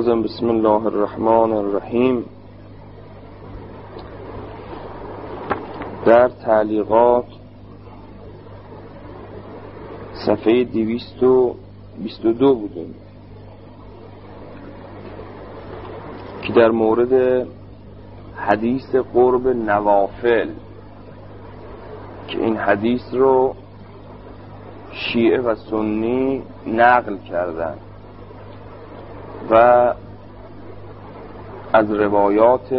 بازم بسم الله الرحمن الرحیم. در تعلیقات صفحه 222 بودیم که در مورد حدیث قرب نوافل که این حدیث رو شیعه و سنی نقل کردن و از روایات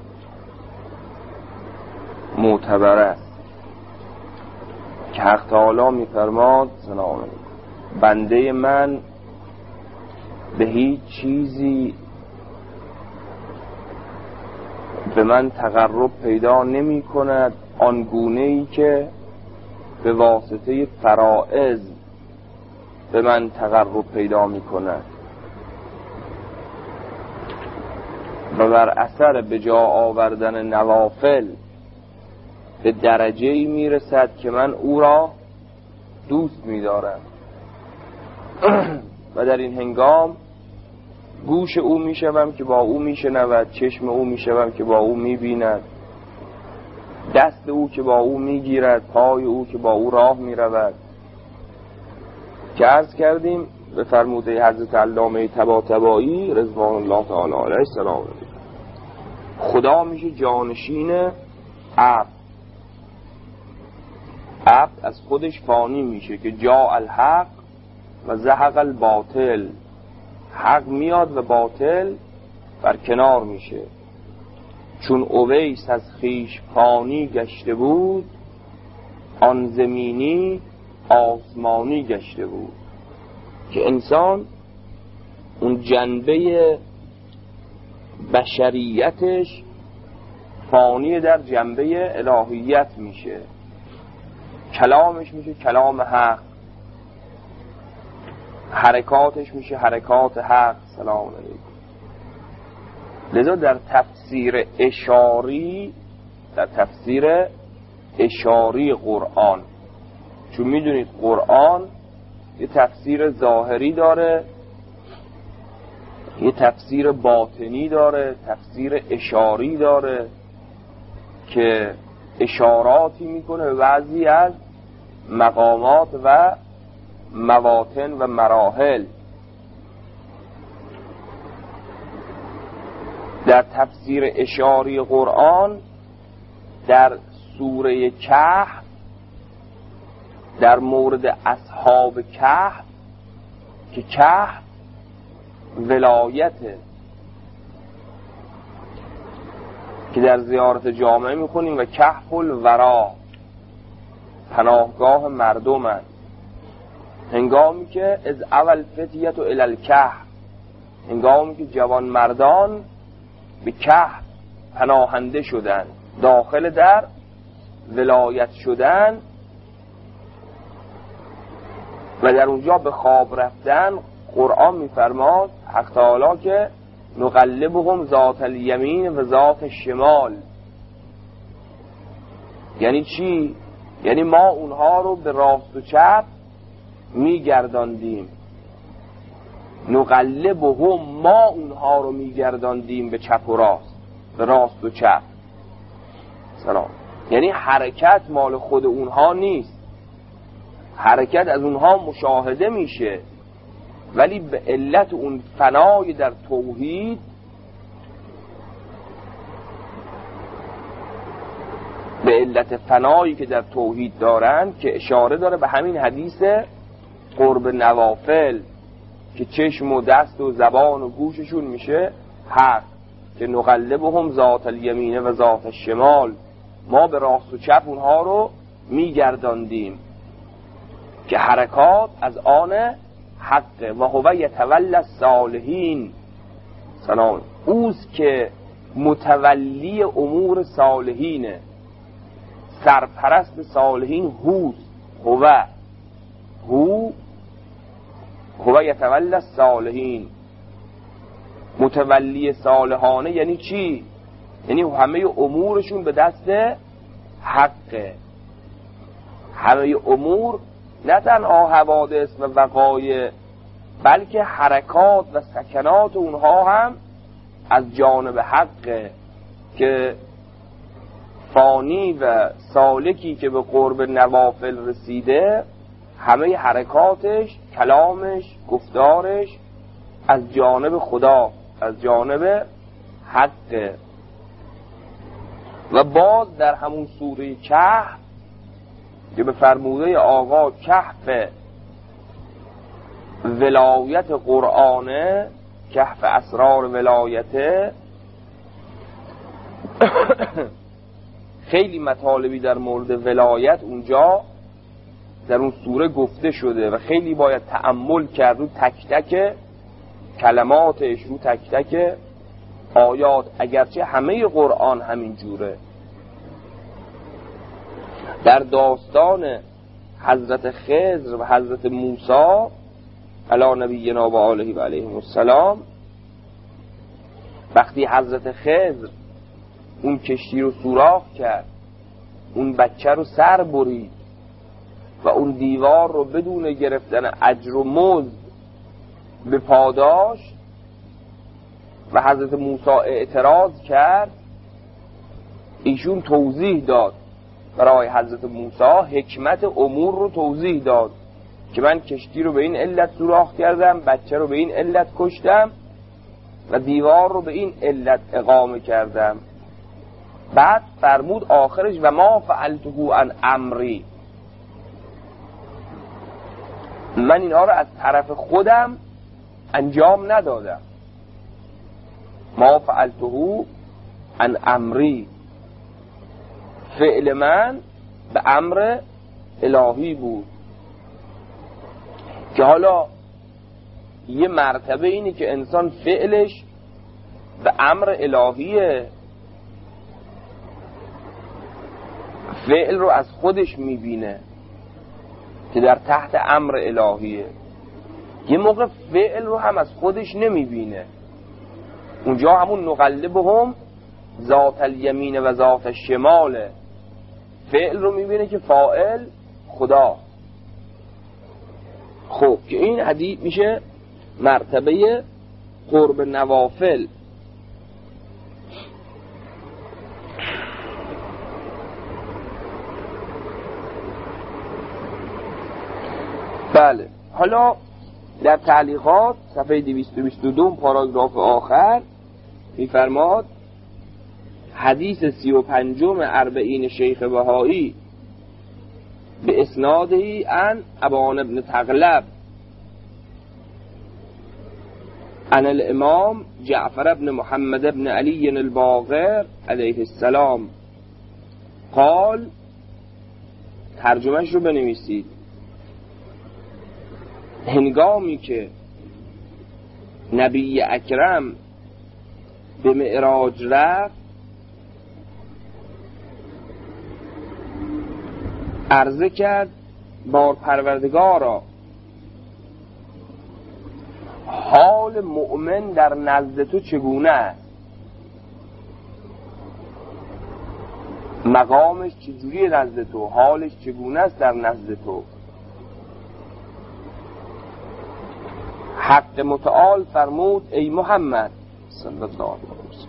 معتبر است که حق تعالی می‌فرماد سلام علیکم بنده من به هیچ چیزی به من تقرب پیدا نمی کند آنگونه‌ای که به واسطه فرائض به من تقرب پیدا می کند و بر اثر به جا آوردن نوافل به درجه‌ای میرسد که من او را دوست می‌دارم و در این هنگام گوش او میشوم که با او میشنود، چشم او میشوم که با او میبیند، دست او که با او میگیرد، پای او که با او راه میرود. که عرض کردیم به فرموده حضرت علامه طباطبایی رضوان الله تعالی علیه السلام خدا میشه جانشین عبد از خودش فانی میشه که جاء الحق و زهق الباطل، حق میاد و باطل بر کنار میشه. چون اویس از خیش فانی گشته بود، آن زمینی آسمانی گشته بود. که انسان اون جنبه بشریتش فانی در جنبه الهیت میشه، کلامش میشه کلام حق، حرکاتش میشه حرکات حق. سلام علیکم. لذا در تفسیر اشاری قرآن، چون میدونید قرآن یه تفسیر ظاهری داره، یه تفسیر باطنی داره، تفسیر اشاری داره که اشاراتی میکنه به بعضی از مقامات و مواطن و مراحل. در تفسیر اشاری قرآن در سوره کهف در مورد اصحاب کهف که کهف ولایته که در زیارت جامعه میخونیم و کهف الورا پناهگاه مردمن، هنگامی که از اول فتیت و الالکهف، هنگامی که جوان مردان به کهف پناهنده شدن، داخل در ولایت شدن و در اونجا به خواب رفتن، قرآن میفرماد حق تعالی که نقلبهم ذات الیمین و ذات الشمال. یعنی چی؟ یعنی ما اونها رو به راست و چپ میگرداندیم. نقلبهم، ما اونها رو میگرداندیم به چپ و راست، به راست و چپ. سلام. یعنی حرکت مال خود اونها نیست، حرکت از اونها مشاهده میشه، ولی به علت اون فنای در توحید، به علت فنایی که در توحید دارن، که اشاره داره به همین حدیث قرب نوافل که چشم و دست و زبان و گوششون میشه حق، که نقلبهم ذات الیمین و ذات الشمال، ما به راست و چپ اونها رو میگرداندیم که حرکات از آن حقه. و هو یتولی الصالحین، سلام، اوست که متولی امور صالحینه، سرپرست صالحین هوست. هو یتولی الصالحین، متولی صالحانه. یعنی چی؟ یعنی همه امورشون به دست حقه، همه امور، نه تنها حوادث و وقایع بلکه حرکات و سکنات اونها هم از جانب حقه که فانی و سالکی که به قرب نوافل رسیده همه حرکاتش، کلامش، گفتارش از جانب خدا، از جانب حقه. و باز در همون سوره کهف که به فرموده آقا کهف ولایت قرآنه، کهف اسرار ولایته، خیلی مطالبی در مورد ولایت اونجا در اون سوره گفته شده و خیلی باید تأمل کرد رو تک تک کلماتش، رو تک تک آیات، اگرچه همه قرآن همین جوره. در داستان حضرت خضر و حضرت موسی علی نبینا و آله و علیهم السلام، وقتی حضرت خضر اون کشتی رو سوراخ کرد، اون بچه رو سر برید و اون دیوار رو بدون گرفتن اجر و مزد به پاداش، و حضرت موسی اعتراض کرد، ایشون توضیح داد برای حضرت موسی، حکمت امور رو توضیح داد که من کشتی رو به این علت سوراخ کردم، بچه رو به این علت کشتم و دیوار رو به این علت اقامه کردم. بعد فرمود آخرش و ما فعلته عن امری، من اینها رو از طرف خودم انجام ندادم. ما فعلته عن امری، فعل من به امر الهی بود. که حالا یه مرتبه اینه که انسان فعلش به امر الهیه، فعل رو از خودش میبینه که در تحت امر الهیه. یه موقع فعل رو هم از خودش نمیبینه، اونجا همون نقلبهم ذات الیمین و ذات الشمال، فعل رو میبینه که فاعل خدا. خب که این حدیث میشه مرتبه قرب نوافل. بله، حالا در تعلیقات صفحه 222 پاراگراف آخر میفرماد حدیث 35 اربعین شیخ بهایی به اسنادهی عن ابان ابن تغلب عن الامام جعفر ابن محمد ابن علی الباقر علیه السلام قال، ترجمهش رو بنویسید، هنگامی که نبی اکرم به معراج رفت عرضه کرد بار پروردگارا، حال مؤمن در نزد تو چگونه است؟ مقامش چجوری نزد تو؟ حالش چگونه است در نزد تو؟ حق متعال فرمود ای محمد صلی الله علیه وسلم،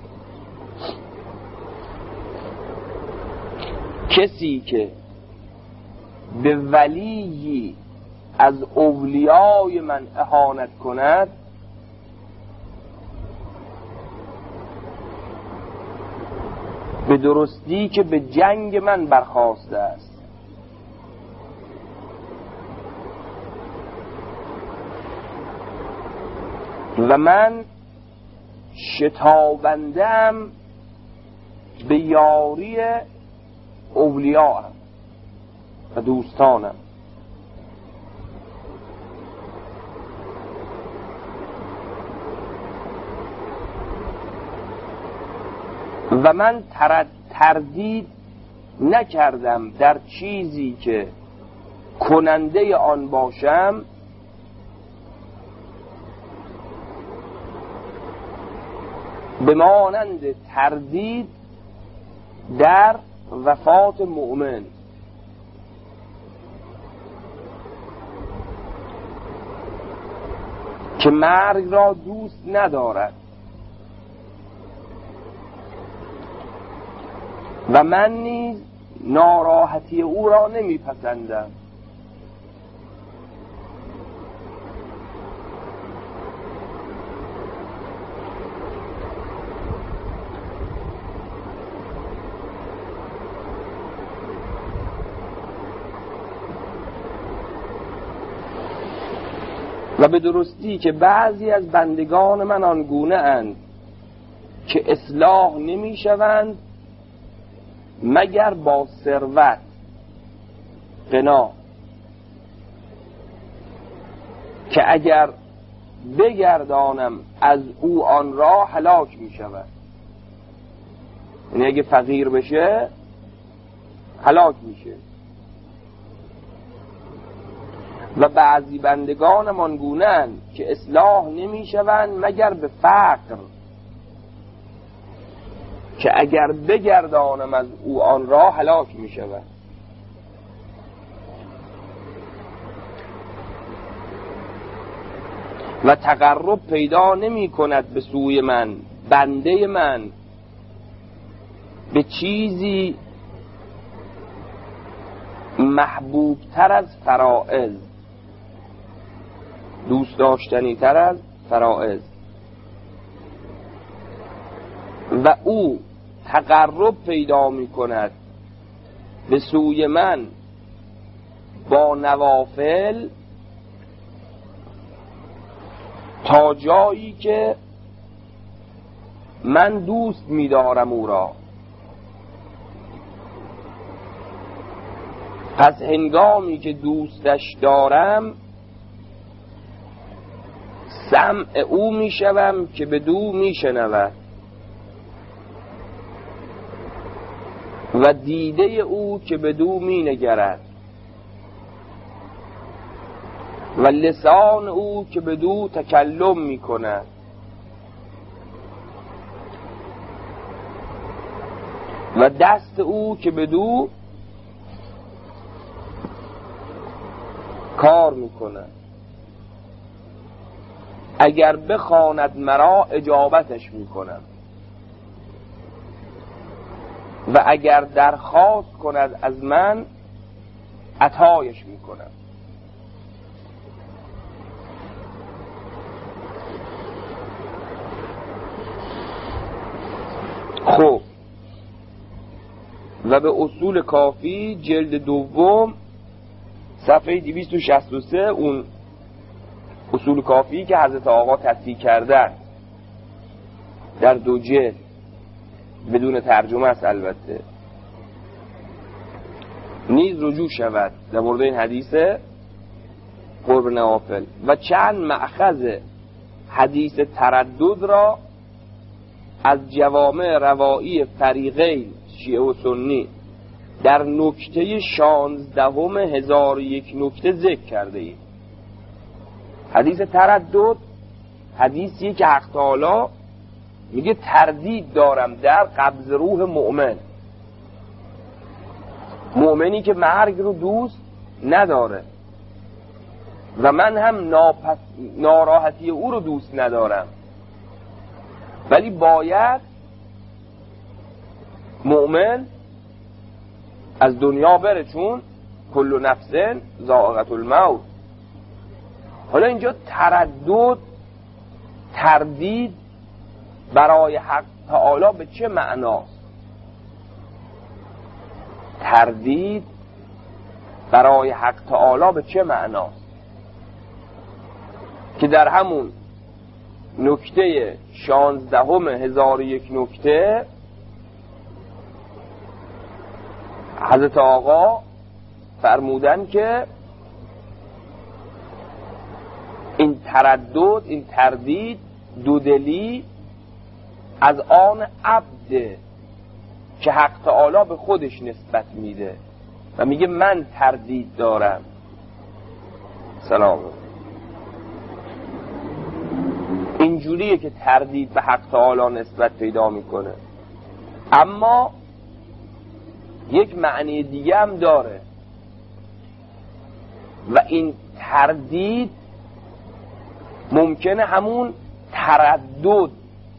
کسی که به ولی از اولیای من اهانت کند به درستی که به جنگ من برخاسته است. و من شتابندم به یاری اولیاءم و دوستانم. و من تردید نکردم در چیزی که کننده آن باشم به مانند تردید در وفات مؤمن. که مرگ را دوست ندارد و من نیز ناراحتی او را نمیپسندم. و به درستی که بعضی از بندگان من آنگونه اند که اصلاح نمی شوند مگر با ثروت غنا، که اگر بگردانم از او آن را هلاک می شود. یعنی اگه فقیر بشه هلاک میشه. و بعضی بندگان مانگونن که اصلاح نمی شوند مگر به فقر، که اگر بگردانم از او آن را هلاک می شود. و تقرب پیدا نمی کند به سوی من بنده من به چیزی محبوب تر از فرائض، دوست داشتنی تر از فرائض، و او تقرب پیدا می کند به سوی من با نوافل تا جایی که من دوست می دارم او را. پس هنگامی که دوستش دارم سمع او می شوم که بدو می شنود و دیده او که بدو می نگرد و لسان او که بدو تکلم می کند و دست او که بدو کار می کند. اگر بخواند مرا اجابتش می کنم و اگر درخواست کند از من عطایش می کنم. خب، و به اصول کافی جلد دوم صفحه 263 اون اصول کافی که حضرت آقا تصحیح کردن در 2 جلد بدون ترجمه است البته، نیز رجوع شود در مورد این حدیث قرب نوافل. و چند مأخذ حدیث تردد را از جوامع روایی فریقین شیعه و سنی در نکته 16 نکته ذکر کرده ایم. حدیث تردد حدیثی که حق تعالی میگه تردید دارم در قبض روح مؤمن، مؤمنی که مرگ رو دوست نداره و من هم ناراحتی او رو دوست ندارم، ولی باید مؤمن از دنیا بره چون کل نفس ذائقة الموت. حالا اینجا تردید برای حق تعالی به چه معناست؟ تردید برای حق تعالی به چه معناست؟ که در همون نکته 16 نکته حضرت آقا فرمودن که این تردد، این تردید، دودلی از آن عبده که حق تعالی به خودش نسبت میده و میگه من تردید دارم. سلام. اینجوریه که تردید به حق تعالی نسبت پیدا میکنه، اما یک معنی دیگه هم داره و این تردید ممکنه همون تردد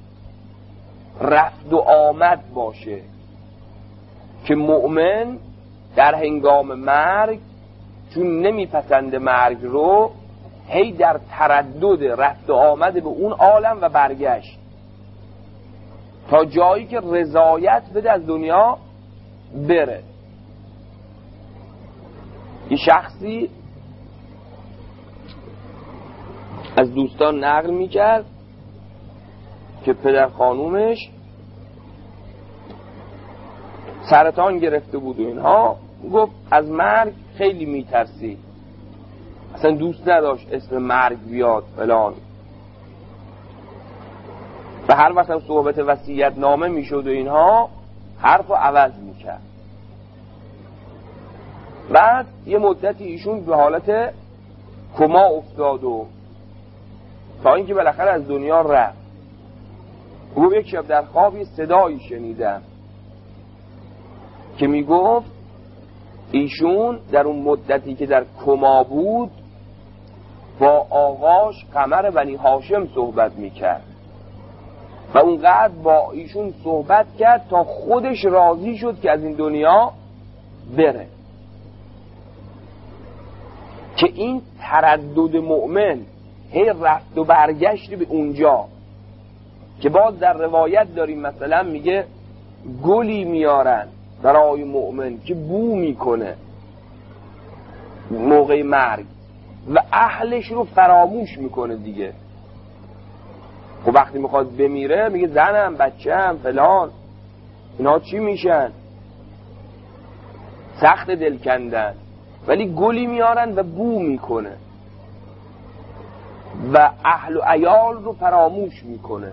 رفت و آمد باشه که مؤمن در هنگام مرگ چون نمیپسنده مرگ رو هی در تردد رفت و آمد به اون عالم و برگشت تا جایی که رضایت بده از دنیا بره. یه شخصی از دوستان نقل میکرد که پدر خانومش سرطان گرفته بود و اینها، گفت از مرگ خیلی میترسید، اصلا دوست نداشت اسم مرگ بیاد فلان، و هر وقت هم صحبت وصیت نامه میشد و اینها حرفو عوض میکرد. بعد یه مدتی ایشون به حالت کما افتاد و تا اینکه بالاخره از دنیا رفت. گفت یک شب در خواب یه صدایی شنیدم که میگفت ایشون در اون مدتی که در کما بود با آقاش قمر بنی هاشم صحبت میکرد و اونقدر با ایشون صحبت کرد تا خودش راضی شد که از این دنیا بره. که این تردد مؤمن هی رفت و برگشت به اونجا که باز در روایت داریم مثلا میگه گلی میارن برای مؤمن که بو میکنه موقع مرگ و اهلش رو فراموش میکنه دیگه. خب وقتی میخواد بمیره میگه زنم بچه‌م فلان اینا چی میشن، سخت دل کندن، ولی گلی میارن و بو میکنه و اهل و عیال رو فراموش میکنه.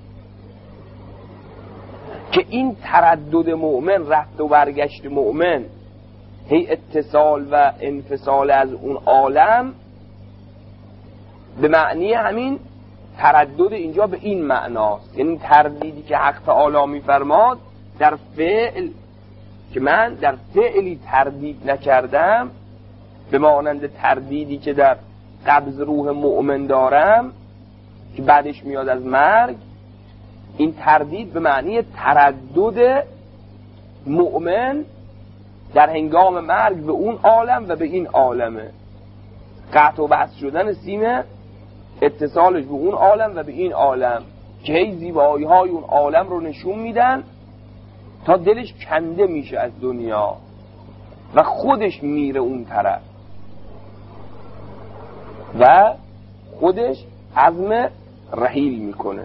که این تردد مؤمن، رفت و برگشت مؤمن، هی اتصال و انفصال از اون عالم، به معنی همین تردد اینجا به این معناست، یعنی تردیدی که حق تعالی میفرماد در فعل، که من در فعلی تردید نکردم به مانند تردیدی که در قبض روح مؤمن دارم که بعدش میاد از مرگ. این تردید به معنی تردد مؤمن در هنگام مرگ به اون عالم و به این عالمه، قطع و بسط شدن سیم اتصالش به اون عالم و به این عالم که هی زیبایی های اون عالم رو نشون میدن تا دلش کنده میشه از دنیا و خودش میره اون طرف و خودش عزم رحیل میکنه.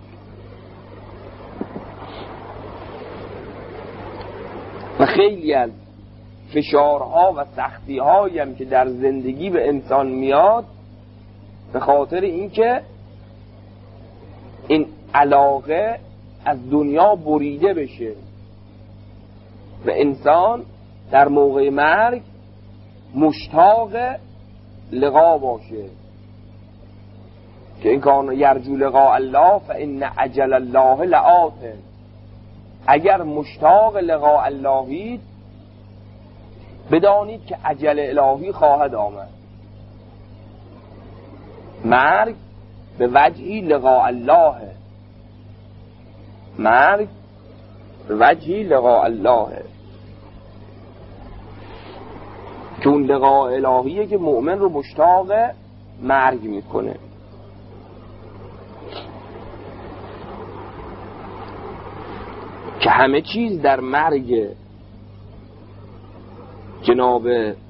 و خیلی از فشارها و سختی‌هایی هم که در زندگی به انسان میاد به خاطر اینکه این علاقه از دنیا بریده بشه و انسان در موقع مرگ مشتاق لقا باشه که این کان یرجو لقاء الله فان اجل الله لآت. اگر مشتاق لقاء اللهید بدانید که اجل الهی خواهد آمد. مرگ به وجهی لقاء الله، مرگ به وجهی لقاء الله، چون لقاء الهیه که مؤمن رو مشتاق مرگ میکنه. که همه چیز در مرگ جناب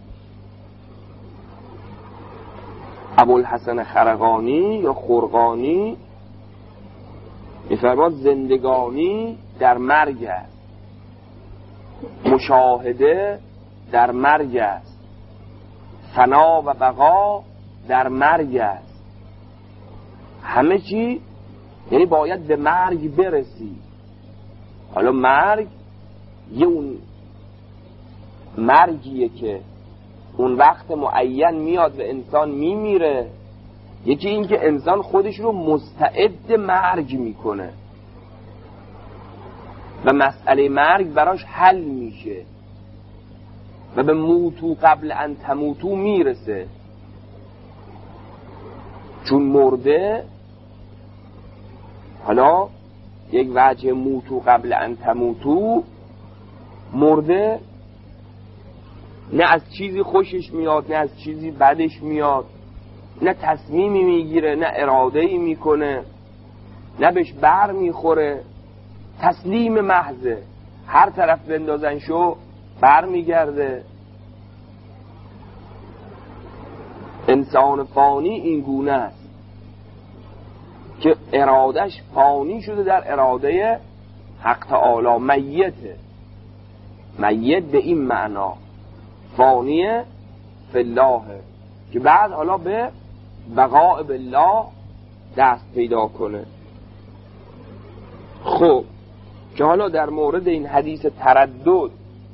ابوالحسن خرقانی یا خرقانی می‌فرماد زندگانی در مرگ است، مشاهده در مرگ است، فنا و بقا در مرگ است. همه چی یعنی باید به مرگ برسی. حالا مرگ یه اون مرگیه که اون وقت معین میاد و انسان میمیره، یکی این که انسان خودش رو مستعد مرگ میکنه و مسئله مرگ براش حل میشه و به موتو قبل ان تموتو میرسه. چون مرده، حالا یک وجه موتو قبل ان تموتو، مرده نه از چیزی خوشش میاد نه از چیزی بدش میاد، نه تصمیمی میگیره نه اراده‌ای میکنه، نه بهش بر میخوره، تسلیم محضه، هر طرف بندازن شو بر میگرده. انسان فانی این گونه است که ارادش فانی شده در اراده حق تعالی. میته، میت به این معنا فانیه فی الله، که بعد حالا به بقاء بالله دست پیدا کنه. خب که حالا در مورد این حدیث تردد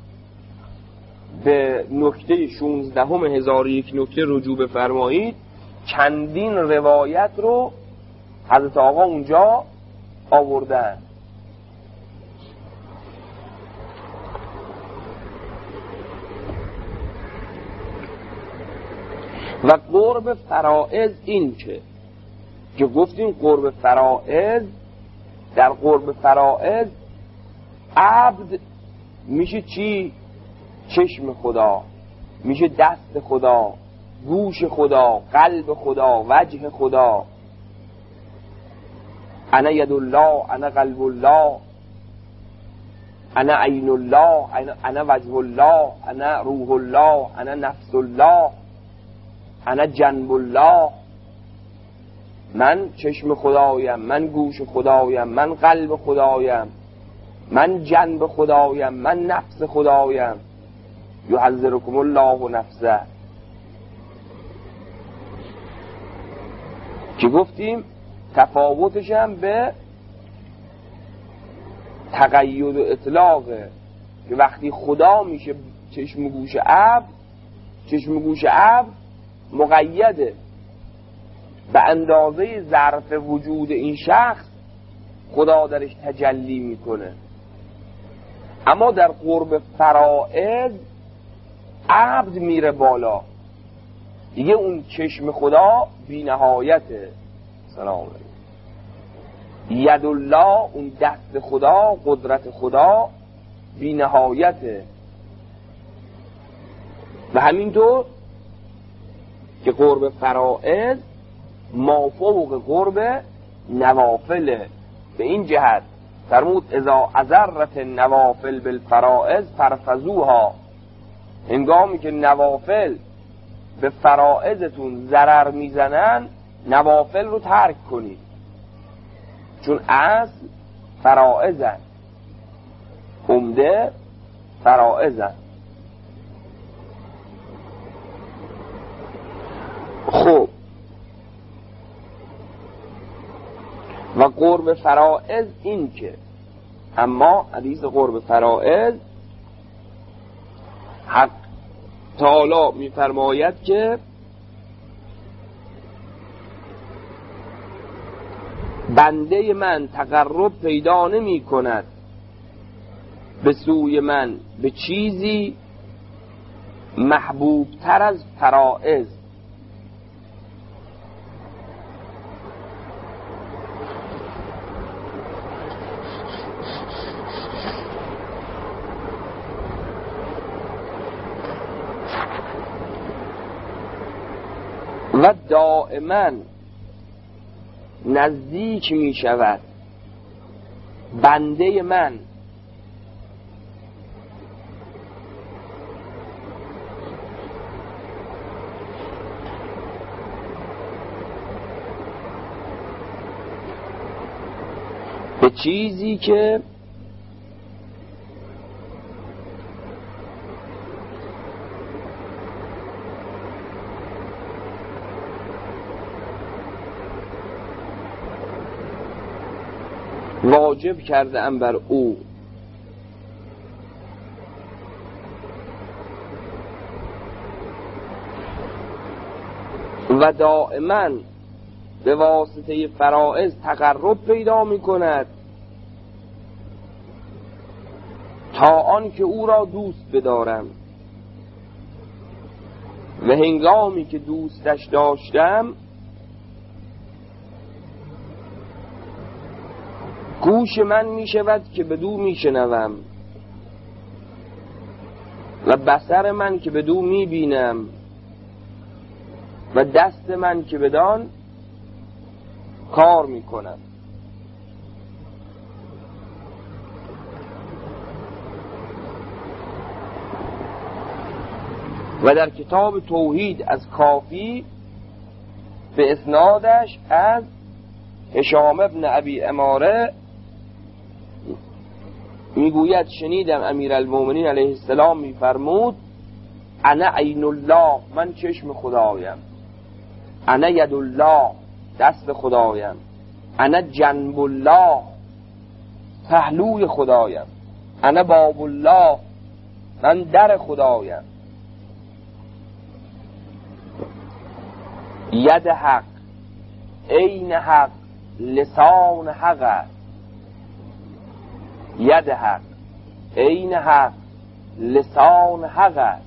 به نکته 16,001 نکته رجوع بفرمایید. چندین روایت رو حضرت آقا اونجا آوردن. و قرب فرائض این که گفتیم قرب فرائض، در قرب فرائض عبد میشه چی؟ چشم خدا، میشه دست خدا، گوش خدا، قلب خدا، وجه خدا. انا ید الله، انا قلب الله، انا عین الله، انا وجه الله، انا روح الله، انا نفس الله، انا جنب الله. من چشم خدایم، من گوش خدایم، من قلب خدایم، من جنب خدایم، من نفس خدایم. یحذرکم الله نفسه، که گفتیم تفاوتش هم به تقید و اطلاقه، که وقتی خدا میشه چشم و گوش عبد، چشم و گوش عبد مقیده به اندازه ظرف وجود این شخص خدا درش تجلی میکنه. اما در قرب فرائض عبد میره بالا دیگه، اون چشم خدا بی نهایته. سلام علیکم. ید الله، اون دست خدا، قدرت خدا بی نهایته. و همینطور که قرب فرائض مافوق قرب نوافله. به این جهت فرمود اذا اضرت النوافل بالفرائض فرفضوها، هنگامی که نوافل به فرائضتون ضرر میزنن نوافل رو ترک کنید، چون اصل فرائضن، عمده فرائضن. خب و قرب فرائض این که، اما حدیث قرب فرائض حق تعالی می‌فرماید که بنده من تقرب پیدا نمی کند به سوی من به چیزی محبوب تر از فرائض. و دائما نزدیک می شود بنده من به چیزی که واجب کرده ام بر او. و دائما به واسطه فرائض تقرب پیدا می کند تا آن که او را دوست بدارم، و هنگامی که دوستش داشتم گوش من می شود که بدو می شنوم و بصر من که بدو می بینم و دست من که بدان کار می کنم. و در کتاب توحید از کافی به اسنادش از هشام ابن ابی عماره میگوید شنیدم امیرالمومنین علیه السلام میفرمود انا عین الله، من چشم خدایم، انا ید الله، دست خدایم، انا جنب الله، پهلوی خدایم، انا باب الله، من در خدایم. ید حق، عین حق، لسان حق است. ید حق، عین حق، لسان حق است.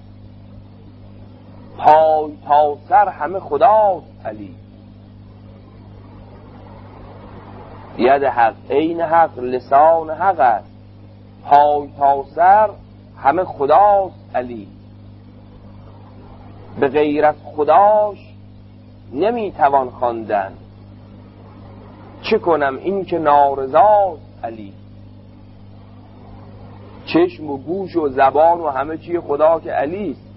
پای تا سر همه خداست علی. ید حق، عین حق، لسان حق است. پای تا سر همه خداست علی. به غیر از خداش نمیتوان خواندن، چه کنم این که نارضاست علی. چشم و گوش و زبان و همه چی خدا که علی است،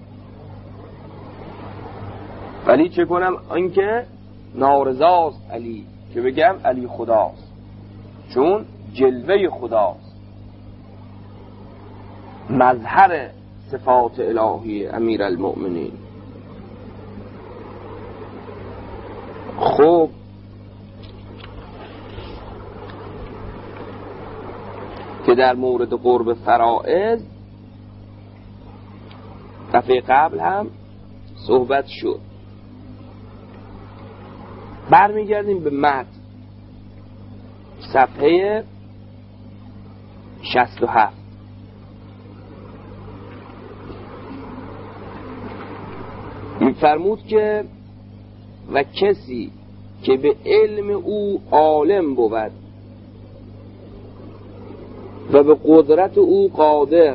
ولی چه کنم این که نارضاست علی، که بگم علی خداست، چون جلوه خداست، مظهر صفات الهی امیرالمؤمنین. خب که در مورد قرب فرائض دفعه قبل هم صحبت شد. برمیگردیم به متن صفحه 67. میفرمود که و کسی که به علم او عالم بود و به قدرت او قادر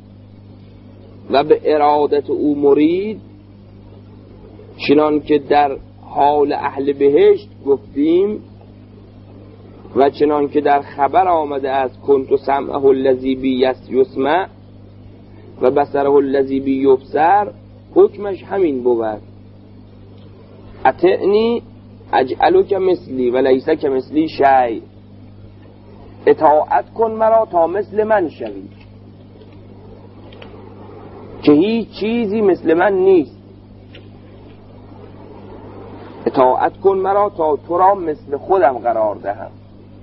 و به ارادت او مرید، چنان که در حال اهل بهشت گفتیم و چنان که در خبر آمده از کنت سمعه الذی بی یسمع و بصره الذی بی یبصر، حکمش همین بود. اطعنی اجعلک مثلی و لیس کمثلی شیء، اطاعت کن مرا تا مثل من شوی که هیچ چیزی مثل من نیست. اطاعت کن مرا تا تو را مثل خودم قرار دهم.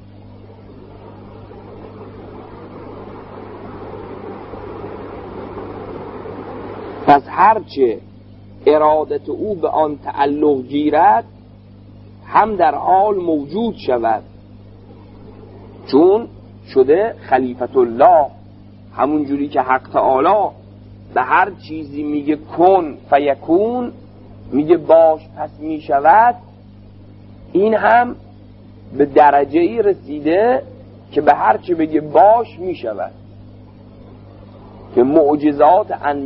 پس هرچه ارادت او به آن تعلق گیرد هم در حال موجود شود، چون شده خلیفت الله. همون جوری که حق تعالی به هر چیزی میگه کن فیکون، میگه باش پس میشود، این هم به درجه ای رسیده که به هر چی بگه باش میشود. که معجزات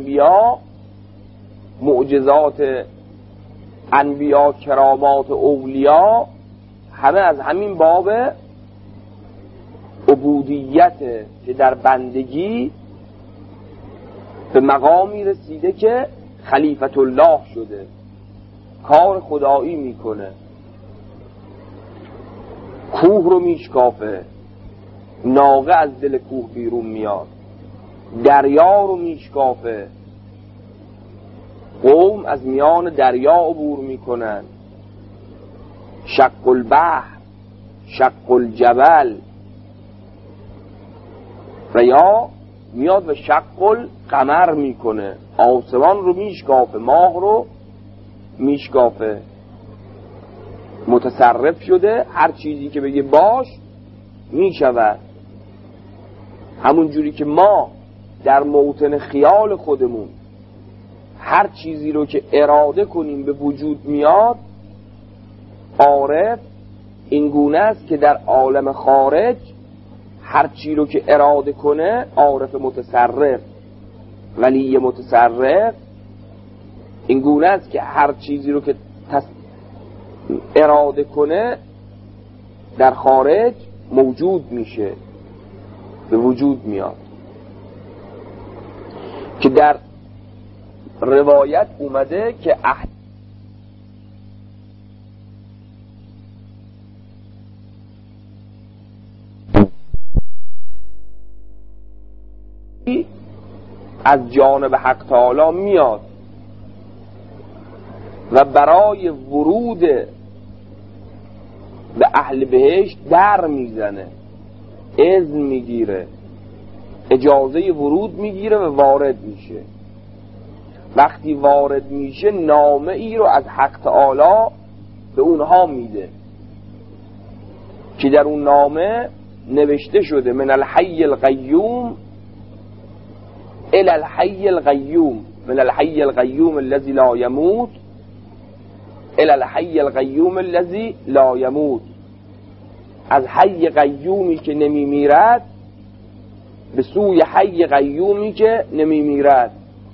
انبیا کرامات اولیا همه از همین باب عبودیت، که در بندگی به مقامی رسیده که خلیفت الله شده، کار خدایی میکنه، کوه رو میشکافه، ناقه از دل کوه بیرون میاد، دریا رو میشکافه، قوم از میان دریا عبور میکنن، شق البحر، شق الجبل، و یا میاد و شق القمر میکنه، آسمان رو میشکافه، ماه رو میشکافه. متصرف شده، هر چیزی که بگه باش میشود. همون جوری که ما در موطن خیال خودمون هر چیزی رو که اراده کنیم به وجود میاد، عارف این گونه است که در عالم خارج هر چی رو که اراده کنه عارف متصرف، ولی متصرف، این گونه است که هر چیزی رو که اراده کنه در خارج موجود میشه، به وجود میاد. که در روایت اومده که از جانب حق تعالی میاد و برای ورود به اهل بهشت در میزنه، اذن میگیره، اجازه ورود میگیره و وارد میشه. وقتی وارد میشه نامه ای رو از حق تعالی به اونها میده که در اون نامه نوشته شده من الحی القیوم الى الحی القیوم، من الحی القیوم الذی لا یموت الى الحی القیوم الذی لا یموت، از حی قیومی که نمی میرد به سوی حی قیومی که نمی میرد.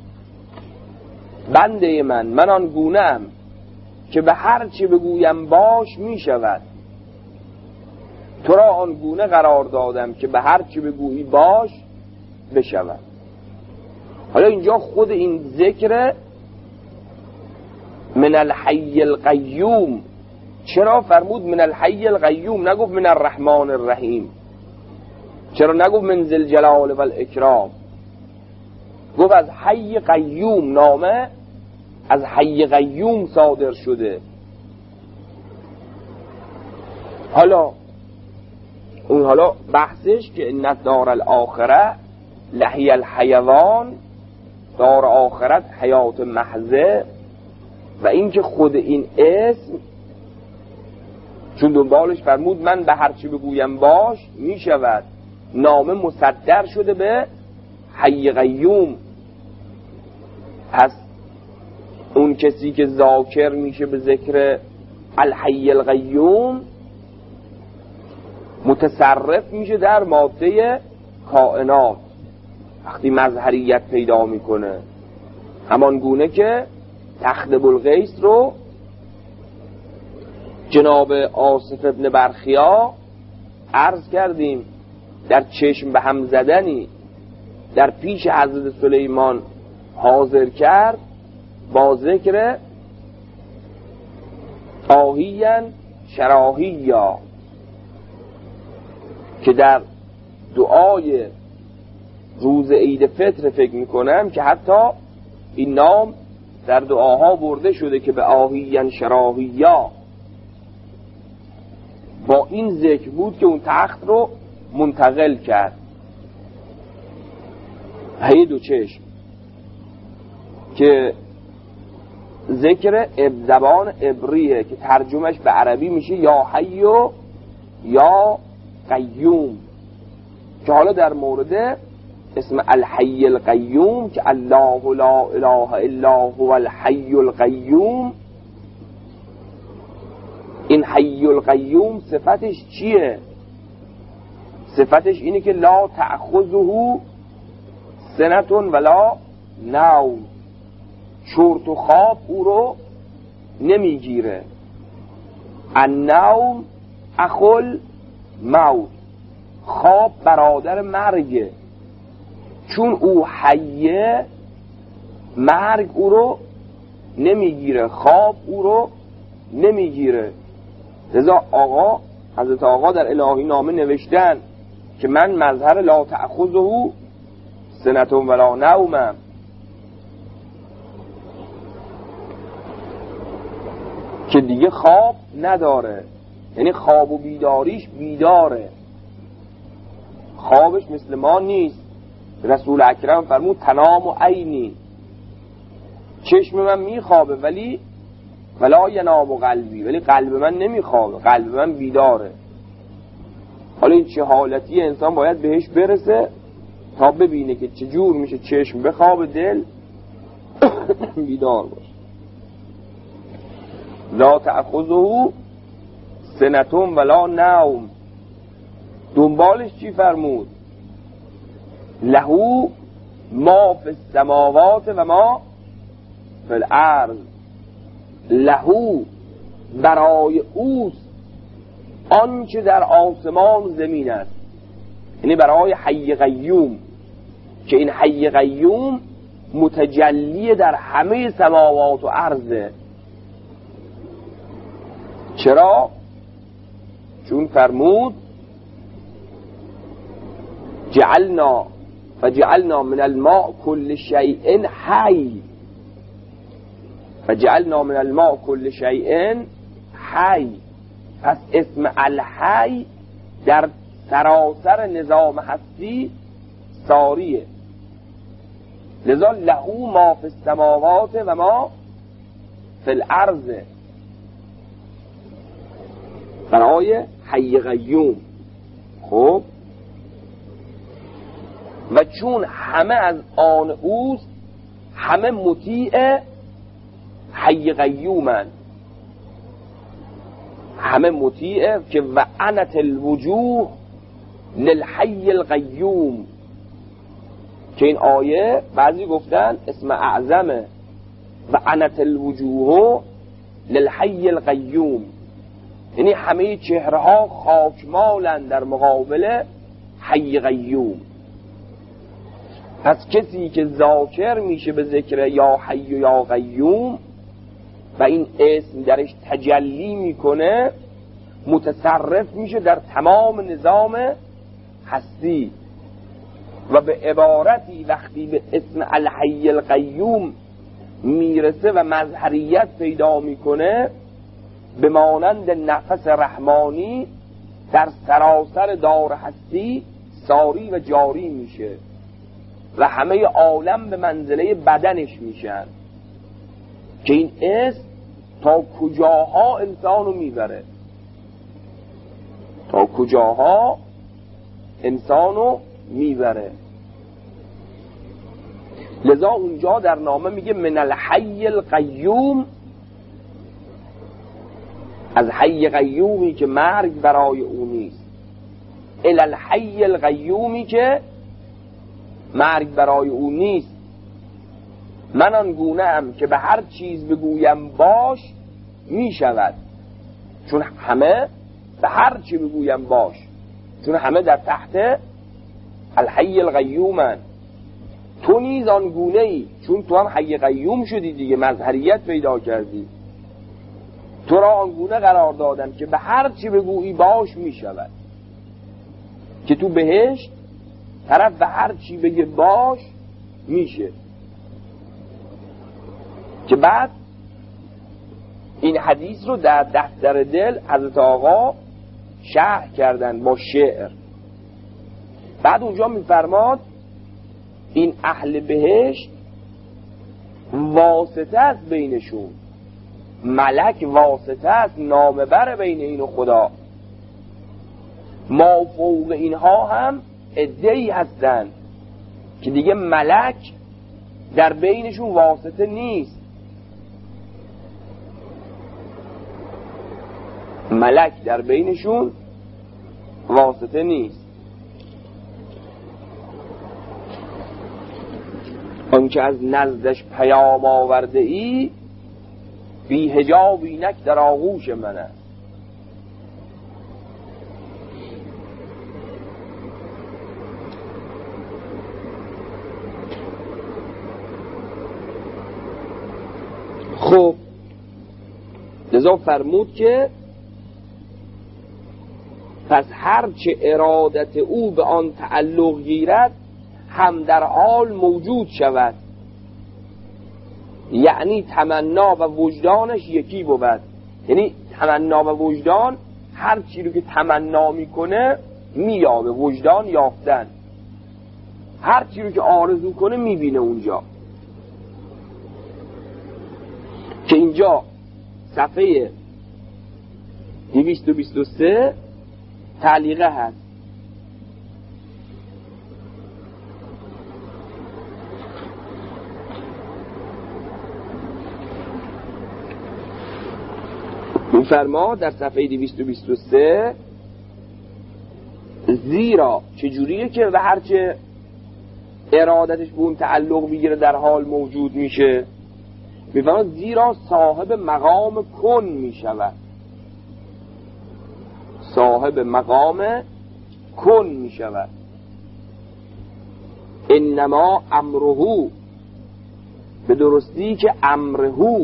بنده من آن گونه‌ام که به هر چی بگویم باش می شود. تو را آن گونه قرار دادم که به هر چی بگویی باش بشود. حالا اینجا خود این ذکر من الحی القیوم، چرا فرمود من الحی القیوم؟ نگفت من الرحمن الرحیم؟ چرا نگفت من ذی الجلال و الاکرام؟ گفت از حی قیوم، نامه از حی قیوم صادر شده. حالا بحثش که ان دار الاخره لحی الحیوان، دار آخرت حیات محضه، و این که خود این اسم چون دنبالش فرمود من به هرچی بگویم باش می شود، نامه مصدر شده به حی قیوم. پس اون کسی که ذاکر میشه به ذکر الحی القیوم متصرف میشه در ماده کائنات وقتی مظهریت پیدا میکنه، همان گونه که تخت بلغیس رو جناب آصف ابن برخیا عرض کردیم در چشم به هم زدنی در پیش حضرت سلیمان حاضر کرد با ذکر آهیاً شراهیا، که در دعای روز عید فطر فکر میکنم که حتی این نام در دعاها برده شده که به آهیاً شراهیا، با این ذکر بود که اون تخت رو منتقل کرد. هی دو چشم که ذکر زبان عبریه که ترجمهش به عربی میشه یا حی و یا قیوم، که حالا در مورد اسم الحی القیوم که الله لا اله الا هو الحی القیوم، این حی القیوم صفتش چیه؟ صفتش اینه که لا تأخذه سنة ولا نوم، چرت و خواب او رو نمیگیره. النوم اخل موت، خواب برادر مرگه، چون او حیه مرگ او رو نمیگیره، خواب او رو نمیگیره. لذا حضرت آقا در الهی نامه نوشتن که من مظهر لا تأخذه سنة ولا نومم، که دیگه خواب نداره، یعنی خواب و بیداریش بیداره، خوابش مثل ما نیست. رسول اکرم فرمود تنام و عینی، چشم من میخوابه ولی ولا ینام قلبی، ولی قلب من نمیخوابه، قلب من بیداره. حالا این چه حالتی انسان باید بهش برسه تا ببینه که چجور میشه چشم بخوابه دل بیدار باشه. لا تأخذه سنتون ولا نوم. دنبالش چی فرمود؟ لهو ما فی السماوات و ما فی الارض. لهو برای اوست آنچه در آسمان و زمین است، یعنی برای حی قیوم، که این حی قیوم متجلی در همه سماوات و ارضه. چرا؟ چون فرمود فجعلنا من الماء كل شيء حي. فجعلنا من الماء كل شيء حي. پس اسم الحی در سراسر نظام هستی ساریه. لذا لهو ما فی السماوات و ما فی الارض، برای حی قیوم. خب و چون همه از آن اوست، همه مطیع حی قیومن، همه مطیع که وعنت الوجوه للحی القیوم، که این آیه بعضی گفتن اسم اعظمه، وعنت الوجوه للحی القیوم، یعنی همه چهرها خاکمالن در مقابل حی قیوم. پس کسی که ذاکر میشه به ذکر یا حی و یا قیوم و این اسم درش تجلی میکنه، متصرف میشه در تمام نظام هستی. و به عبارتی وقتی به اسم الحی القیوم میرسه و مظهریت پیدا میکنه، به مانند نفس رحمانی در سراسر دار هستی ساری و جاری میشه و همه عالم به منزله بدنش میشن، که این اسم تا کجاها انسانو میبره، تا کجاها انسانو میبره. لذا اونجا در نامه میگه من الحی القیوم، از حی قیومی که مرگ برای او نیست، الی الحی القیومی که مرگ برای او نیست. من آنگونه ام که به هر چیز بگویم باش می شود، چون همه به هر چی بگویم باش، چون همه در تحت الحی القیومن. تو نیز آنگونه ای، چون تو هم حی قیوم شدی دیگه، مظهریت پیدا کردی، تو را آنگونه قرار دادم که به هر چی بگویی باش می شود. که تو بهشت طرف به هر چی بگه باش میشه. که بعد این حدیث رو در دفتر دل حضرت آقا شرح کردن با شعر. بعد اونجا میفرماد این اهل بهشت واسطه است بینشون، ملک واسطه است، نامبر بین این و خدا. ما فوق اینها هم عده‌ای هستن که دیگه ملک در بینشون واسطه نیست. ملک در بینشون واسطه نیست. آنکه از نزدش پیام آورده ای، بی حجاب اینک در آغوش من است. خب لذا فرمود که پس هر چه ارادت او به آن تعلق گیرد هم در حال موجود شود، یعنی تمنا و وجدانش یکی بود. یعنی تمنا و وجدان هر چی رو که تمنا میکنه میابه، وجدان یافتن، هر چی رو که آرزو کنه میبینه اونجا. که اینجا صفحه 223 تعلیقه هست. میفرما در صفحه 223 زیرا چجوریه که و هرچه ارادتش به اون تعلق میگیره در حال موجود میشه، میفرما زیرا صاحب مقام کن میشود، صاحب مقام کن میشود. انما امرهو، به درستی که امرهو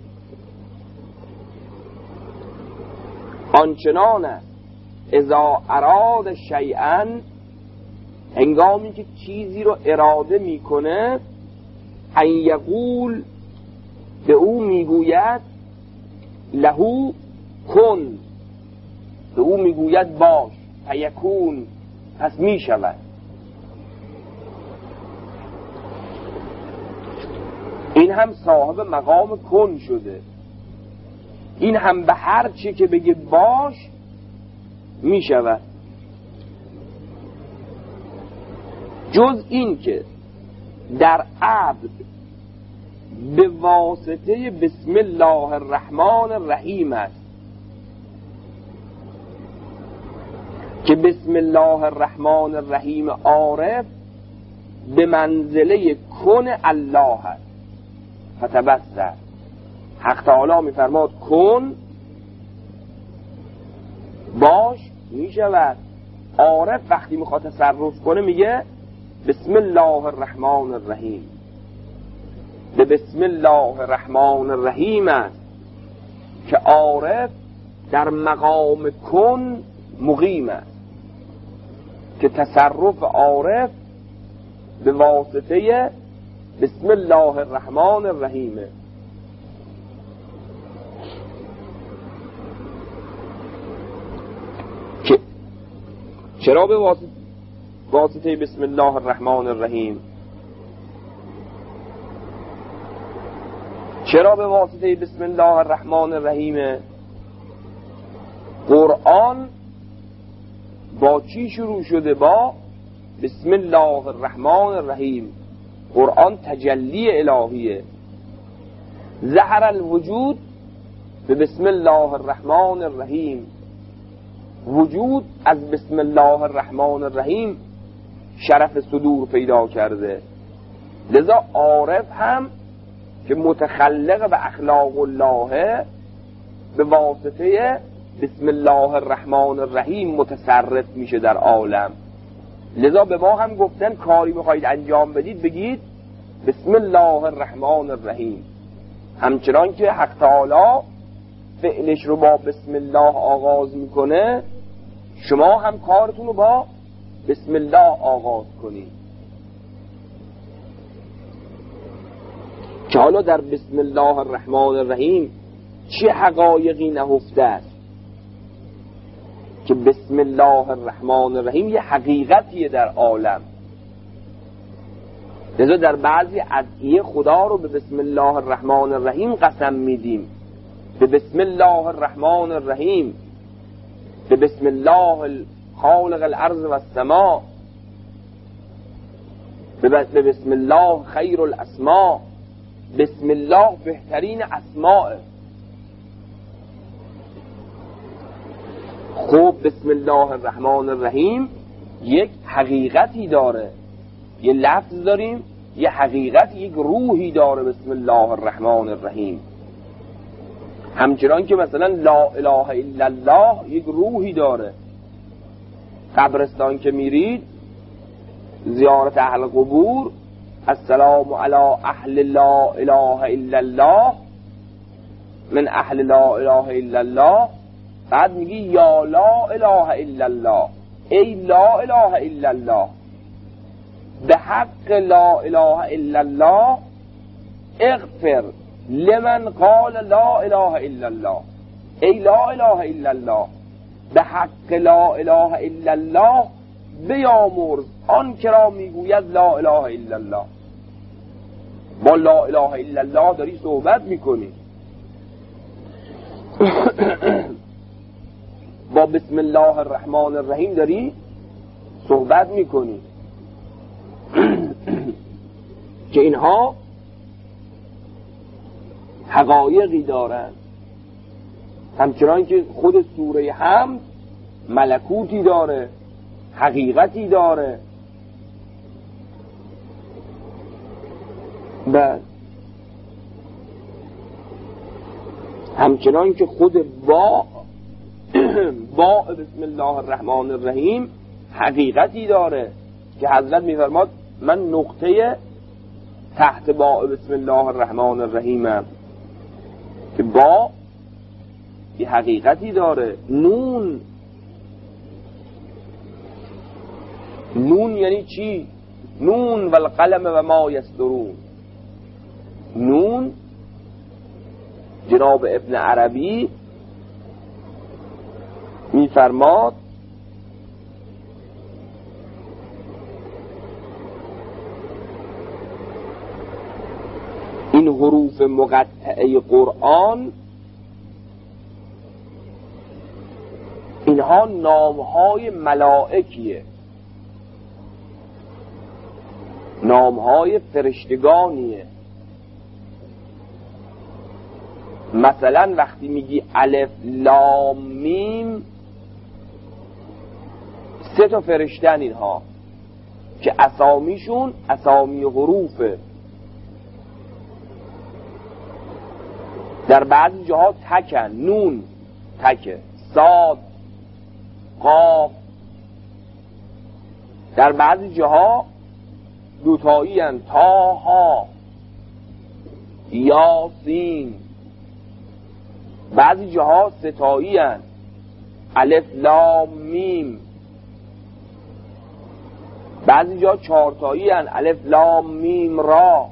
آنچنان است اذا اراد شیئا، هنگامی که چیزی رو اراده میکنه، ان یقول، به او میگوید، لهو کن، به او میگوید باش، فیکون، پس میشود. این هم صاحب مقام کن شده، این هم به هر چی که بگه باش میشود. جز این که در عبد به واسطه بسم الله الرحمن الرحیم است، که بسم الله الرحمن الرحیم عارف به منزله کن الله است. فتبصر، حق تعالی میفرماد کن باش میشود. عارف وقتی میخواد تصرف کنه میگه بسم الله الرحمن الرحیم، به بسم الله الرحمن الرحیم است که عارف در مقام کن مقیم است، که تصرف عارف به واسطه بسم الله الرحمن الرحیم. که چرا به واسطه بسم الله الرحمن الرحیم؟ چرا به واسطه بسم الله الرحمن الرحیم؟ قرآن با چی شروع شده؟ با بسم الله الرحمن الرحیم. قرآن تجلی الهیه. ظهر الوجود به بسم الله الرحمن الرحیم. وجود از بسم الله الرحمن الرحیم شرف صدور پیدا کرده. لذا عارف هم که متخلق به اخلاق الله به واسطه بسم الله الرحمن الرحیم متصرف میشه در عالم. لذا به ما هم گفتن کاری میخواید انجام بدید بگید بسم الله الرحمن الرحیم. همچنان که حق تعالی فعلش رو با بسم الله آغاز میکنه، شما هم کارتون رو با بسم الله آغاز کنید. که حالا در بسم الله الرحمن الرحیم چه حقایقی نهفته است که بسم الله الرحمن الرحیم یه حقیقتیه در عالم. لذا در بعضی ادعیه خدا رو به بسم الله الرحمن الرحیم قسم میدیم، به بسم الله الرحمن الرحیم، به بسم الله خالق الارض و السماء، به بسم الله خیر الاسماء. بسم الله بهترین اسماء. خب بسم الله الرحمن الرحیم یک حقیقتی داره، یه لفظ داریم، یه حقیقت، یک روحی داره بسم الله الرحمن الرحیم. همچنان که مثلا لا اله الا الله یک روحی داره. قبرستان که میرید زیارت اهل قبور، السلام علی اهل لا اله الا الله من اهل لا اله الا الله، بعد میگی یا لا اله الا الله، ای لا اله الا الله، به حق لا اله الا الله اغفر لمن قال لا اله الا الله، ای لا اله الا الله، به حق لا اله الا الله بیامرز آن که را میگوید لا اله الا الله. با لا اله الا الله داری صحبت میکنی، با بسم الله الرحمن الرحیم داری صحبت میکنی. که اینها حقایقی دارند. همچنان که خود سوره حمد ملکوتی داره، حقیقتی داره. و همچنان که خود با بسم الله الرحمن الرحیم حقیقتی داره که حضرت میفرماد من نقطه تحت با بسم الله الرحمن الرحیمم، که با یه حقیقتی داره. نون یعنی چی؟ نون و القلم و ما یسطرون. نون جناب ابن عربی میفرماد این حروف مقطعه قرآن اینها نامهای ملائکیه، نامهای فرشتگانیه. مثلا وقتی میگی الف لام میم، 3 فرشتن اینها که اسامیشون اسامی حروفه. در بعضی جاها تکن، نون تکه، صاد، قاف. در بعضی جاها دوتایی هن، تاها، یاسین. بعضی جاها ستایی هن، الف لام میم. بعضی جاها 4تایی هن، الف لام میم را.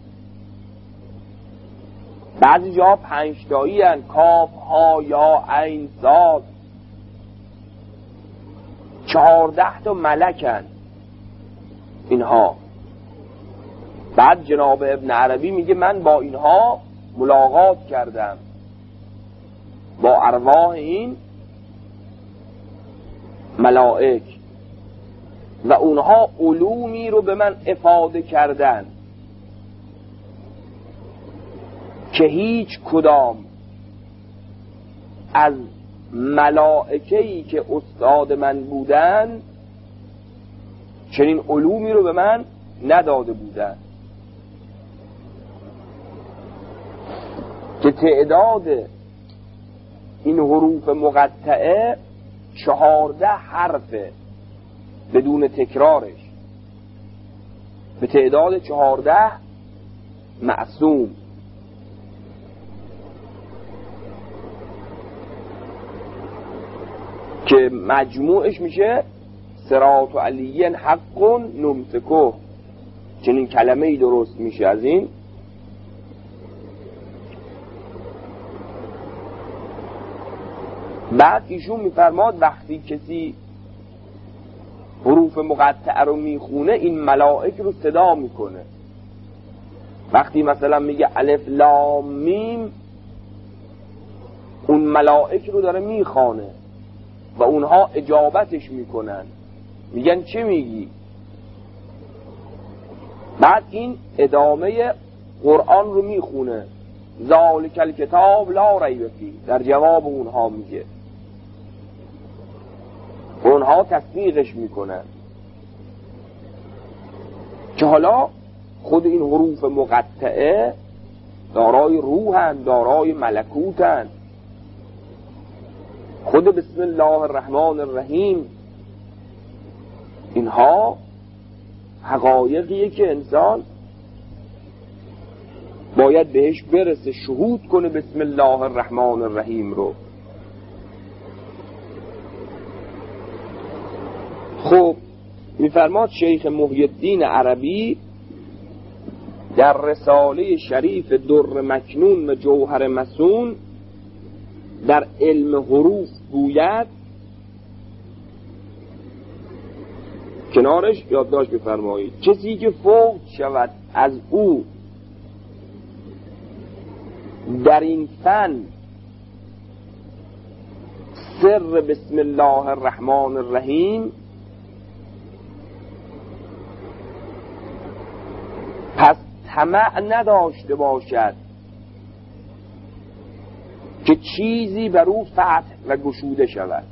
بعضی جاها 5تایی هن، کاف ها یا عین صاد. 14 تا ملکن اینها. بعد جناب ابن عربی میگه من با اینها ملاقات کردم، با ارواح این ملائک، و اونها علومی رو به من افاده کردن که هیچ کدام از ملائکه‌ای که استاد من بودن چنین علومی رو به من نداده بودن. که تعداد این حروف مقطعه 14 حرفه بدون تکرارش، به تعداد 14 معصوم. که مجموعش میشه صراط علی حق نمسکه. چنین کلمه ای درست میشه از این. بعد ایشون میفرماد وقتی کسی حروف مقطعه رو میخونه این ملائک رو صدا میکنه. وقتی مثلا میگه الف لام میم، اون ملائک رو داره میخوانه و اونها اجابتش میکنن، میگن چه میگی؟ بعد این ادامه قرآن رو میخونه، ذالک الکتاب لا ریب فیه، در جواب اونها میگه، اونها تصدیقش میکنن. که حالا خود این حروف مقطعه دارای روحن، دارای ملکوتن. خود بسم الله الرحمن الرحیم اینها حقایقیه که انسان باید بهش برسه، شهود کنه بسم الله الرحمن الرحیم رو. خب میفرماد شیخ محی الدین عربی در رساله شریف در مکنون و جوهر مسون در علم حروف گوید، کنارش یادداشت بفرمایید، کسی که فوت شود از او در این فن سر بسم الله الرحمن الرحیم، پس طمع نداشته باشد که که چیزی بر او فتح و گشوده شود.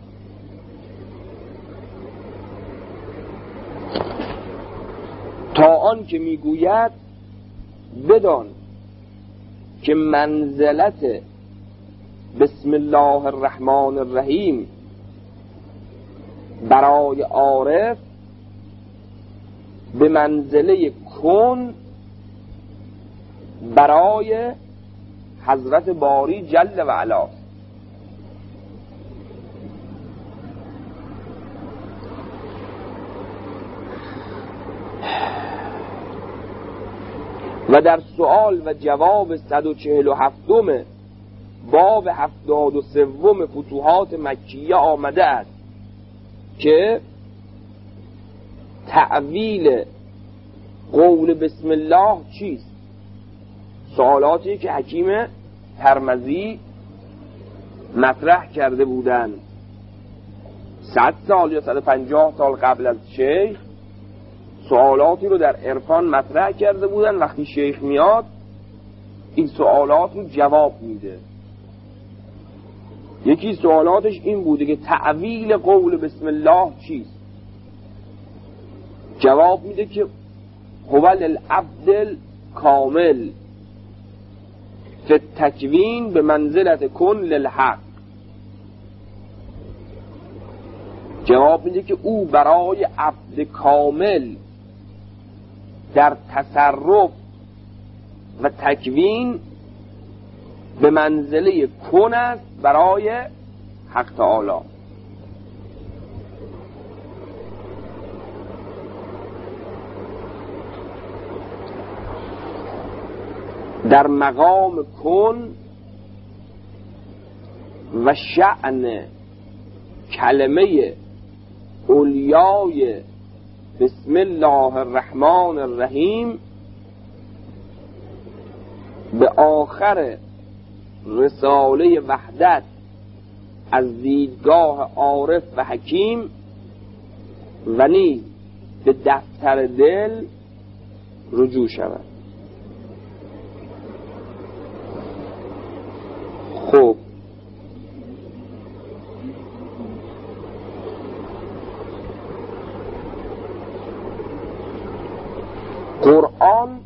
تا آن که میگوید بدان که منزلت بسم الله الرحمن الرحیم برای عارف به منزله کن برای حضرت باری جل و علا. و در سؤال و جواب 147 باب 73 فتوحات مکیه آمده است که تعویل قول بسم الله چیست؟ سوالاتی که حکیم ترمذی مطرح کرده بودند 100 سال یا 150 سال قبل از شیخ، سوالاتی رو در عرفان مطرح کرده بودن. وقتی شیخ میاد این سوالات رو جواب میده. یکی سوالاتش این بوده که تعویل قول بسم الله چیست؟ جواب میده که هو العبد کامل فی التکوین به منزلت کن للحق. جواب میده که او برای عبد کامل در تصرف و تکوین به منزله کن است برای حق تعالی. در مقام کن و شأن کلمه اولیای بسم الله الرحمن الرحیم به آخر رساله وحدت از دیدگاه عارف و حکیم و نیز به دفتر دل رجوع شود. خب قرآن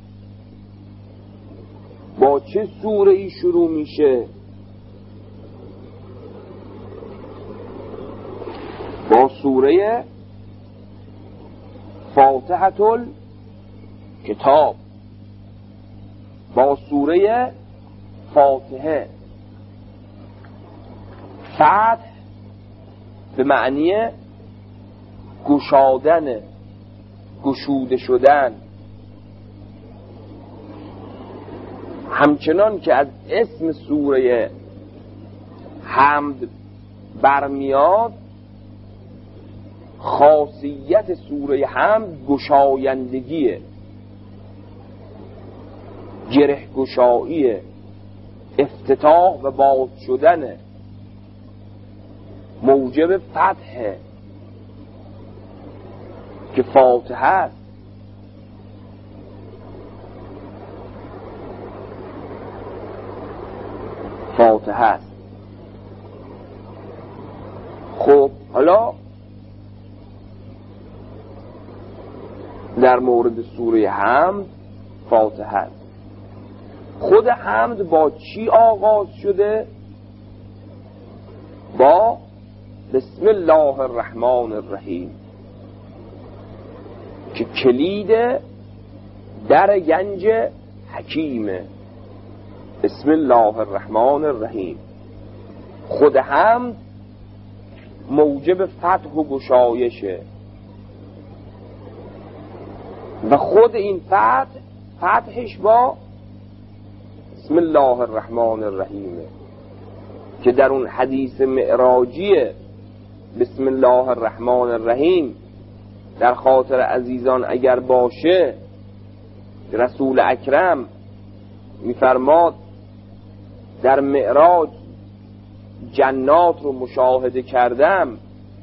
با چه سوره ای شروع میشه؟ با سوره فاتحة الکتاب، با سوره فاتحه. فتح به معنی گشادن، گشوده شدن. همچنان که از اسم سوره حمد برمیاد، خاصیت سوره حمد گشایندگیه، گره گشاییه، افتتاح و باز شدنه، موجب فتحه که فاتحه است. فاتحه است. خب حالا در مورد سوره حمد فاتحه است. خود حمد با چی آغاز شده؟ با بسم الله الرحمن الرحیم که کلید در گنج حکیمه. بسم الله الرحمن الرحیم. خود حمد موجب فتح و گشایشه و خود این فتحش با بسم الله الرحمن الرحیمه که در اون حدیث معراجی بسم الله الرحمن الرحیم در خاطر عزیزان اگر باشه، رسول اکرم میفرماد در معراج جنات رو مشاهده کردم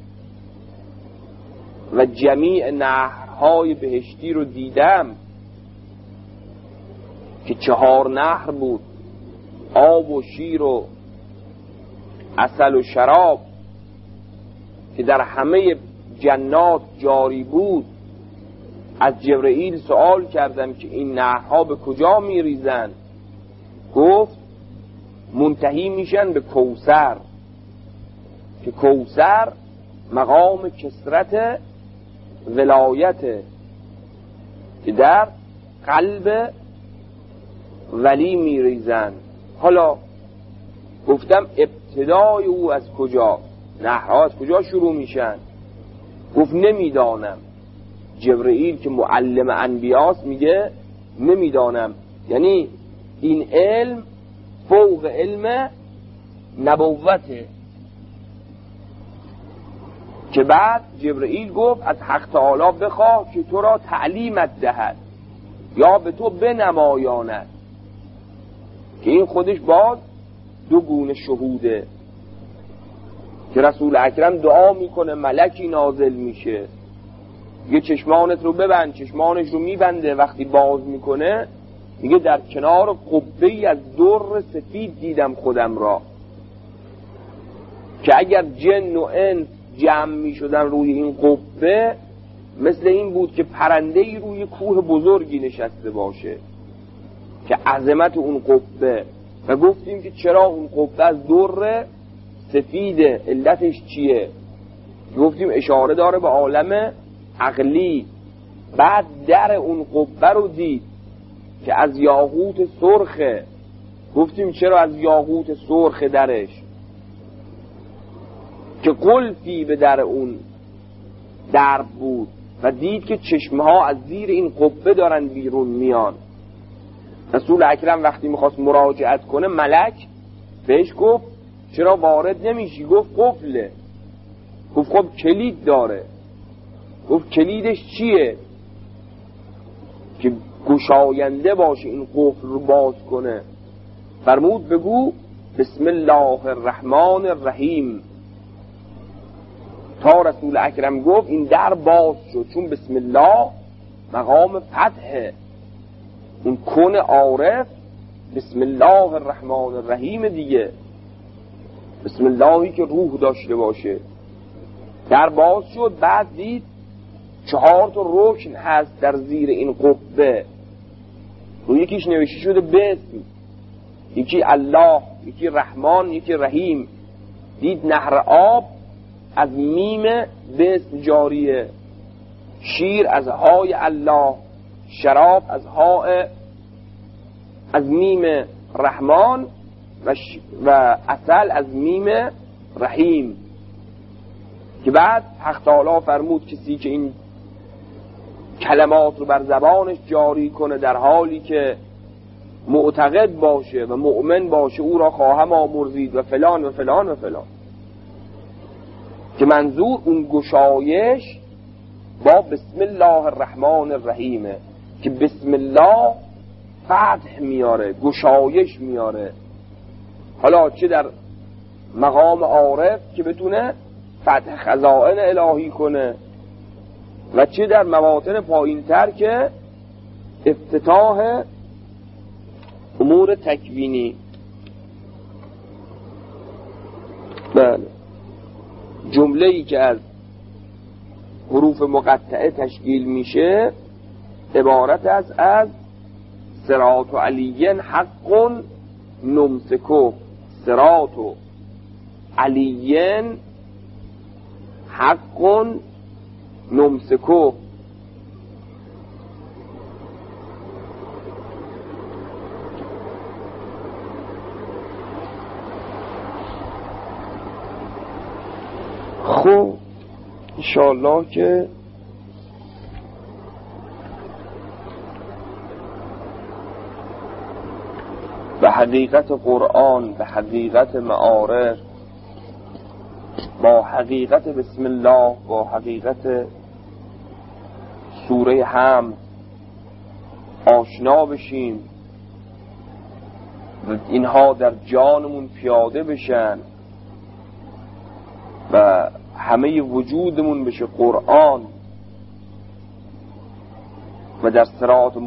و جمیع نهرهای بهشتی رو دیدم که 4 نهر بود، آب و شیر و عسل و شراب که در همه جنات جاری بود، از جبرئیل سوال کردم که این نهرها به کجا میریزن؟ گفت منتهی میشن به کوثر، که کوثر مقام کثرت ولایت که در قلب ولی میریزن. حالا گفتم ابتدای او از کجا، نهرها از کجا شروع میشن؟ گفت نمیدانم. جبرئیل که معلم انبیاست میگه نمیدانم، یعنی این علم فوق علم نبوته. که بعد جبرئیل گفت از حق تعالی بخواه که تو را تعلیمت دهد یا به تو بنمایاند، که این خودش باز دو گونه شهوده که رسول اکرم دعا میکنه، ملکی نازل میشه میگه چشمانت رو ببند، چشمانش رو میبنده، وقتی باز میکنه میگه در کنار قبه‌ای از در سفید دیدم خودم را، که اگر جن و انس جمع میشدن روی این قبه مثل این بود که پرنده‌ای روی کوه بزرگی نشسته باشه، که عظمت اون قبه. و گفتیم که چرا اون قبه از در سفیده، علتش چیه؟ گفتیم اشاره داره به عالم عقلی. بعد در اون قبه رو دید که از یاقوت سرخه. گفتیم چرا از یاقوت سرخ درش؟ که قلفی به در اون درب بود و دید که چشمه ها از زیر این قبه دارن بیرون میان. رسول اکرم وقتی میخواست مراجعت کنه ملک بهش گفت چرا وارد نمیشی؟ گفت قفله. گفت خب کلید داره. گفت کلیدش چیه؟ که گشاینده باشه این قفل رو باز کنه. فرمود بگو بسم الله الرحمن الرحیم. تا رسول اکرم گفت این در باز شد، چون بسم الله مقام فتحه. اون کن عارف بسم الله الرحمن الرحیم دیگه، بسم اللهی که روح داشته باشه. در باز شد. بعد دید 4 رکن هست در زیر این قبه، رو یکیش نوشته شده بسم، یکی الله، یکی رحمان، یکی رحیم. دید نهر آب از میم بسم جاریه، شیر از های الله، شراب از های از میم رحمان و عسل از میم رحیم. که بعد حق تعالی فرمود کسی که این کلمات رو بر زبانش جاری کنه در حالی که معتقد باشه و مؤمن باشه او را خواهم آمرزید و فلان و فلان و فلان. که منظور اون گشایش با بسم الله الرحمن الرحیمه، که بسم الله فتح میاره، گشایش میاره. حالا چه در مقام عارف که بتونه فتح خزائن الهی کنه و چه در مواطن پایین تر که افتتاح امور تکوینی. بله، جمله‌ای که از حروف مقطعه تشکیل میشه عبارت است از صراط علیین حق نمسکه. صراط علیین حق نمسکه. خب انشاءالله که به حقیقت قرآن، به حقیقت معارف، با حقیقت بسم الله، با حقیقت سوره حمد آشنا بشیم و اینها در جانمون پیاده بشن و همه وجودمون بشه قرآن و در صراط